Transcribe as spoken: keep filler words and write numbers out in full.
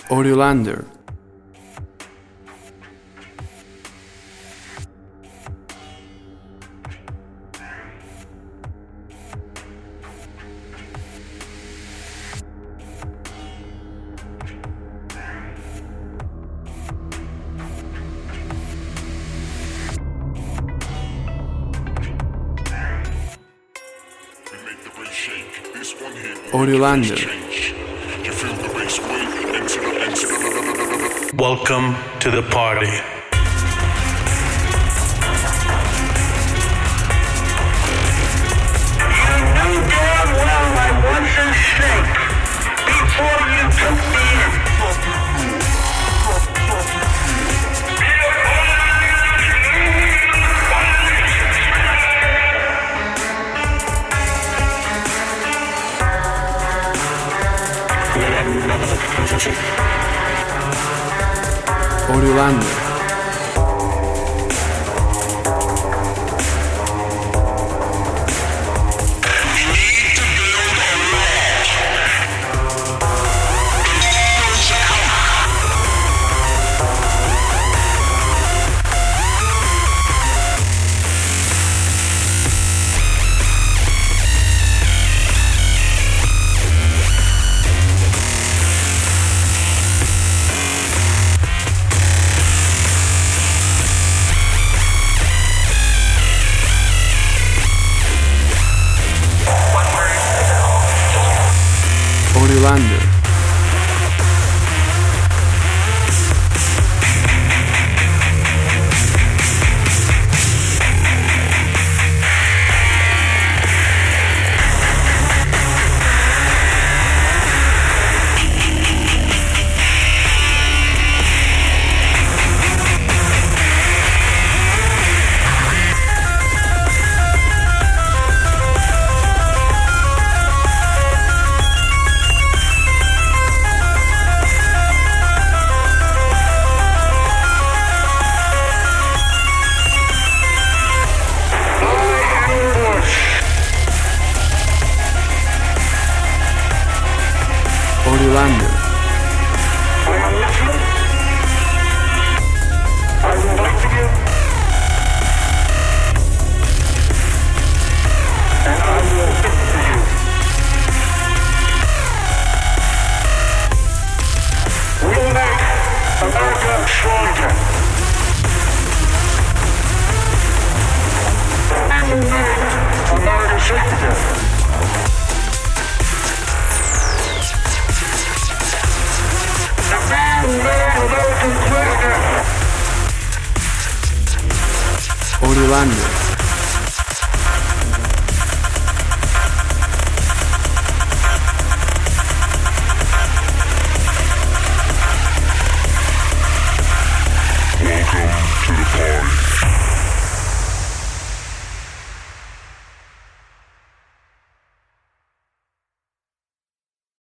Oriolander. Oriolander. Welcome to the party. You knew damn well I wasn't sick before you took me in. Oriolander. Oriolander. Oriolander. I am listening. I will wait for you. And I will listen to you. We'll make America stronger. And we'll make America safer. Oriolander. Welcome to the party.